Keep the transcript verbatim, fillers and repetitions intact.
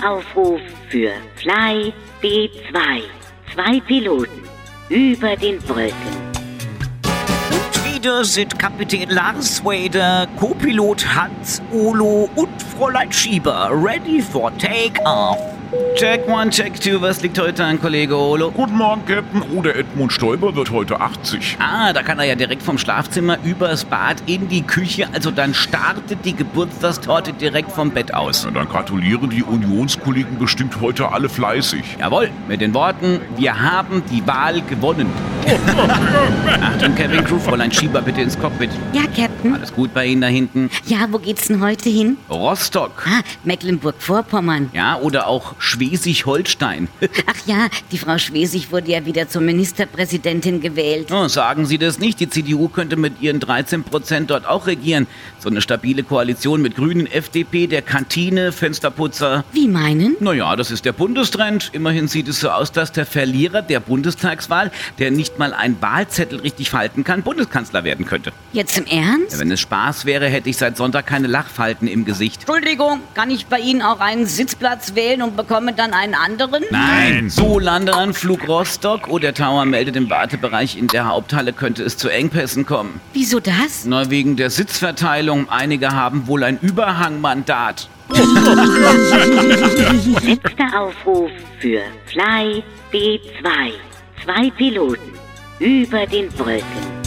Letzter Aufruf für Fly B zwei. Zwei Piloten über den Wolken. Und wieder sind Kapitän Lars Wader, Co-Pilot Hans Olo und Fräulein Schieber ready for take-off. Check one, check two, was liegt heute an, Kollege Olo? Guten Morgen, Captain. Oh, der Edmund Stoiber wird heute achtzig. Ah, da kann er ja direkt vom Schlafzimmer übers Bad in die Küche, also dann startet die Geburtstagstorte direkt vom Bett aus. Na, dann gratulieren die Unionskollegen bestimmt heute alle fleißig. Jawohl, mit den Worten, wir haben die Wahl gewonnen. Achtung, Kevin Crew, Fräulein Schieber, bitte ins Cockpit. Ja, Captain. Alles gut bei Ihnen da hinten? Ja, wo geht's denn heute hin? Rostock. Ah, Mecklenburg-Vorpommern. Ja, oder auch Schleswig-Holstein. Ach ja, die Frau Schwesig wurde ja wieder zur Ministerpräsidentin gewählt. Oh, sagen Sie das nicht. Die C D U könnte mit ihren dreizehn Prozent dort auch regieren. So eine stabile Koalition mit Grünen, F D P, der Kantine, Fensterputzer. Wie meinen? Naja, das ist der Bundestrend. Immerhin sieht es so aus, dass der Verlierer der Bundestagswahl, der nicht mal einen Wahlzettel richtig falten kann, Bundeskanzler werden könnte. Jetzt im Ernst? Ja, wenn es Spaß wäre, hätte ich seit Sonntag keine Lachfalten im Gesicht. Entschuldigung, kann ich bei Ihnen auch einen Sitzplatz wählen und bekomme dann einen anderen? Nein! So, Landeanflug Rostock. Oh, der Tower meldet im Wartebereich in der Haupthalle könnte es zu Engpässen kommen. Wieso das? Na, wegen der Sitzverteilung. Einige haben wohl ein Überhangmandat. Letzter Aufruf für Fly B zwei. Zwei Piloten über den Wolken.